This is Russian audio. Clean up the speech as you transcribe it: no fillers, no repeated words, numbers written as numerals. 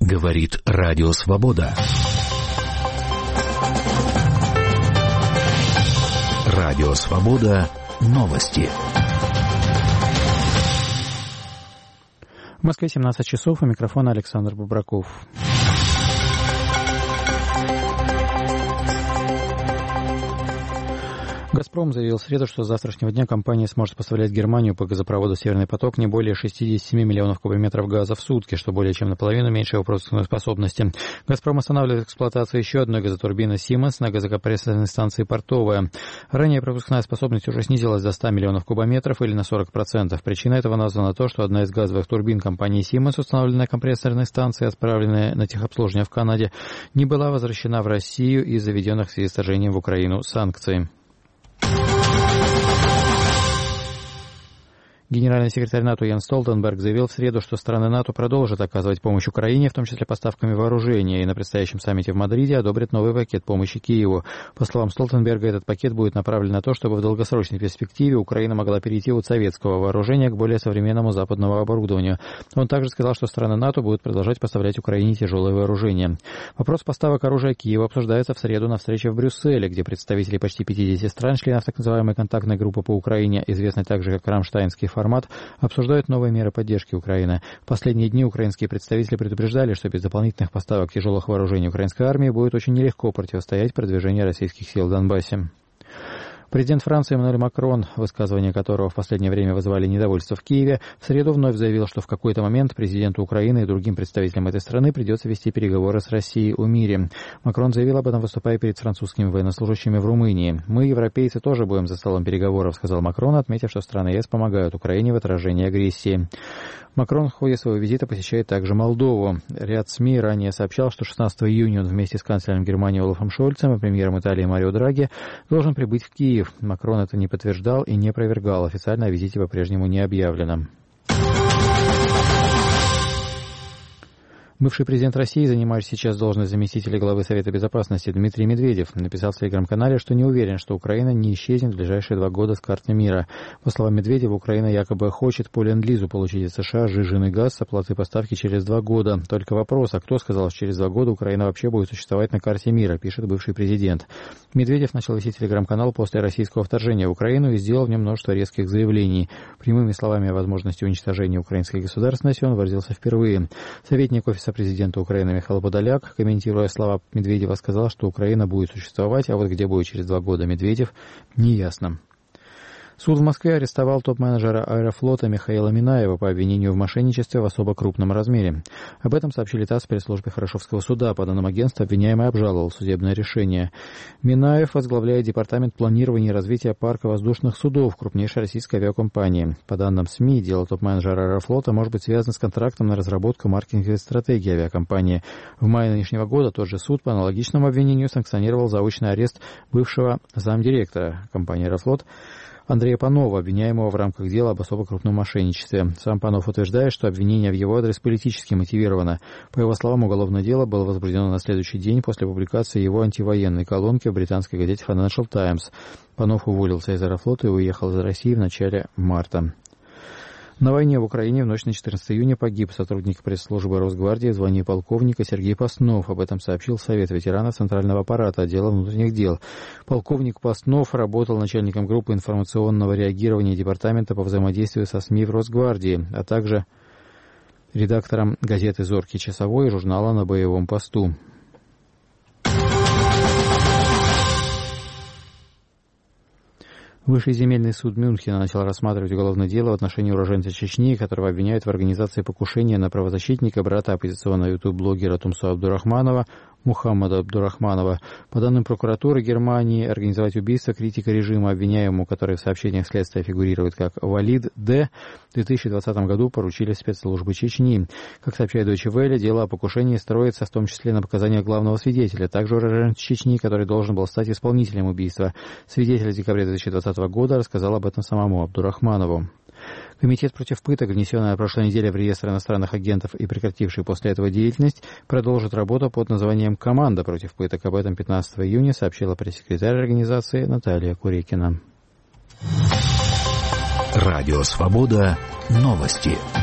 Говорит Радио Свобода. Радио Свобода. Новости. В Москве 17 часов. У микрофона Александр Бубраков. «Газпром» заявил в среду, что с завтрашнего дня компания сможет поставлять Германию по газопроводу «Северный поток» не более 67 миллионов кубометров газа в сутки, что более чем наполовину меньше его пропускной способности. «Газпром» останавливает эксплуатацию еще одной газотурбины «Сименс» на газокомпрессорной станции «Портовая». Ранее пропускная способность уже снизилась до 100 миллионов кубометров или на 40%. Причиной этого названо то, что одна из газовых турбин компании «Сименс», установленная на компрессорной станции, отправленная на техобслуживание в Канаде, не была возвращена в Россию из-за введенных в связи с вторжением в Украину санкций. Генеральный секретарь НАТО Йенс Столтенберг заявил в среду, что страны НАТО продолжат оказывать помощь Украине, в том числе поставками вооружения, и на предстоящем саммите в Мадриде одобрят новый пакет помощи Киеву. По словам Столтенберга, этот пакет будет направлен на то, чтобы в долгосрочной перспективе Украина могла перейти от советского вооружения к более современному западному оборудованию. Он также сказал, что страны НАТО будут продолжать поставлять Украине тяжелое вооружение. Вопрос поставок оружия Киеву обсуждается в среду на встрече в Брюсселе, где представители почти 50 стран, членов так называемой контактной группы по Украине, известной также как Рамштайнский формат, обсуждают новые меры поддержки Украины. В последние дни украинские представители предупреждали, что без дополнительных поставок тяжелых вооружений украинской армии будет очень нелегко противостоять продвижению российских сил в Донбассе. Президент Франции Эммануэль Макрон, высказывания которого в последнее время вызывали недовольство в Киеве, в среду вновь заявил, что в какой-то момент президенту Украины и другим представителям этой страны придется вести переговоры с Россией о мире. Макрон заявил об этом, выступая перед французскими военнослужащими в Румынии. «Мы, европейцы, тоже будем за столом переговоров», — сказал Макрон, отметив, что страны ЕС помогают Украине в отражении агрессии. Макрон в ходе своего визита посещает также Молдову. Ряд СМИ ранее сообщал, что 16 июня он вместе с канцлером Германии Олафом Шольцем и премьером Италии Марио Драги должен прибыть в Киев. Макрон это не подтверждал и не опровергал. Официально о визите по-прежнему не объявлено. Бывший президент России, занимающий сейчас должность заместителя главы Совета Безопасности, Дмитрий Медведев написал в телеграм-канале, что не уверен, что Украина не исчезнет в ближайшие 2 года с карты мира. По словам Медведева, Украина якобы хочет по ленд-лизу получить из США сжиженный газ с оплатой поставки через 2 года. Только вопрос, а кто сказал, что через 2 года Украина вообще будет существовать на карте мира, пишет бывший президент. Медведев начал вести телеграм-канал после российского вторжения в Украину и сделал в нем множество резких заявлений. Прямыми словами о возможности уничтожения украинской государственности он выразился впервые. Советник офиса президента Украины Михаил Подоляк, комментируя слова Медведева, сказал, что Украина будет существовать, а вот где будет через 2 года Медведев, неясно. Суд в Москве арестовал топ-менеджера Аэрофлота Михаила Минаева по обвинению в мошенничестве в особо крупном размере. Об этом сообщили ТАСС в пресс-службе Хорошевского суда. По данным агентства, обвиняемый обжаловал судебное решение. Минаев возглавляет департамент планирования и развития парка воздушных судов крупнейшей российской авиакомпании. По данным СМИ, дело топ-менеджера Аэрофлота может быть связано с контрактом на разработку маркетинговой стратегии авиакомпании. В мае нынешнего года тот же суд по аналогичному обвинению санкционировал заочный арест бывшего замдиректора компании «Аэрофлот» Андрея Панова, обвиняемого в рамках дела об особо крупном мошенничестве. Сам Панов утверждает, что обвинение в его адрес политически мотивировано. По его словам, уголовное дело было возбуждено на следующий день после публикации его антивоенной колонки в британской газете Financial Times. Панов уволился из Аэрофлота и уехал из России в начале марта. На войне в Украине в ночь на 14 июня погиб сотрудник пресс-службы Росгвардии в звании полковника Сергей Постнов. Об этом сообщил Совет ветеранов Центрального аппарата отдела внутренних дел. Полковник Постнов работал начальником группы информационного реагирования Департамента по взаимодействию со СМИ в Росгвардии, а также редактором газеты «Зоркий часовой» и журнала «На боевом посту». Высший земельный суд Мюнхена начал рассматривать уголовное дело в отношении уроженца Чечни, которого обвиняют в организации покушения на правозащитника, брата оппозиционного ютуб-блогера Тумсо Абдурахманова, Мухаммада Абдурахманова. По данным прокуратуры Германии, организовать убийство критика режима, обвиняемому, который в сообщениях следствия фигурирует как Валид Д., в 2020 году поручили спецслужбы Чечни. Как сообщает Deutsche Welle, дело о покушении строится в том числе на показаниях главного свидетеля, также уроженец Чечни, который должен был стать исполнителем убийства. Свидетель в декабре 2020 года рассказал об этом самому Абдурахманову. Комитет против пыток, внесенный на прошлой неделе в реестр иностранных агентов и прекративший после этого деятельность, продолжит работу под названием «Команда против пыток». Об этом 15 июня сообщила пресс-секретарь организации Наталья Курикина. Радио «Свобода». Новости.